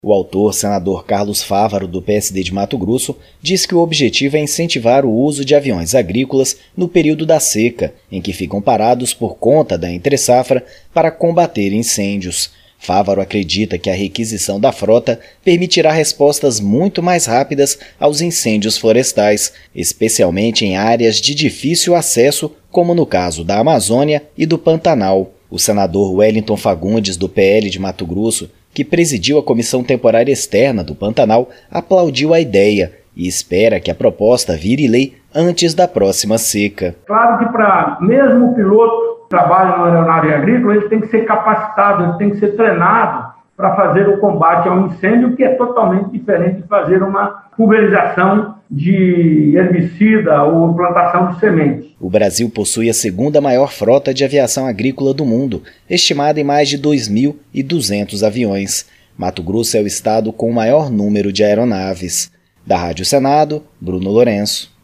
O autor, senador Carlos Fávaro, do PSD de Mato Grosso, diz que o objetivo é incentivar o uso de aviões agrícolas no período da seca, em que ficam parados por conta da entre-safra para combater incêndios. Fávaro acredita que a requisição da frota permitirá respostas muito mais rápidas aos incêndios florestais, especialmente em áreas de difícil acesso, como no caso da Amazônia e do Pantanal. O senador Wellington Fagundes, do PL de Mato Grosso, que presidiu a Comissão Temporária Externa do Pantanal, aplaudiu a ideia e espera que a proposta vire lei antes da próxima seca. Claro que para mesmo o piloto que trabalha na aeronave agrícola, ele tem que ser capacitado, ele tem que ser treinado para fazer o combate ao incêndio, que é totalmente diferente de fazer uma pulverização de herbicida ou plantação de sementes. O Brasil possui a segunda maior frota de aviação agrícola do mundo, estimada em mais de 2.200 aviões. Mato Grosso é o estado com o maior número de aeronaves. Da Rádio Senado, Bruno Lourenço.